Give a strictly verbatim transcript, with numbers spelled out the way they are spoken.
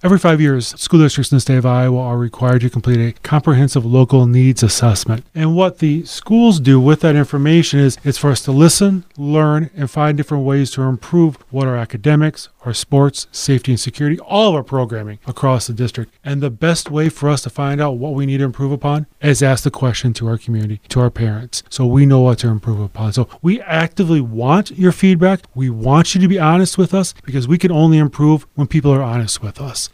Every five years, school districts in the state of Iowa are required to complete a comprehensive local needs assessment. And what the schools do with that information is it's for us to listen, learn, and find different ways to improve what our academics, our sports, safety and security, all of our programming across the district. And the best way for us to find out what we need to improve upon is ask the question to our community, to our parents, so we know what to improve upon. So we actively want your feedback. We want you to be honest with us because we can only improve when people are honest with us.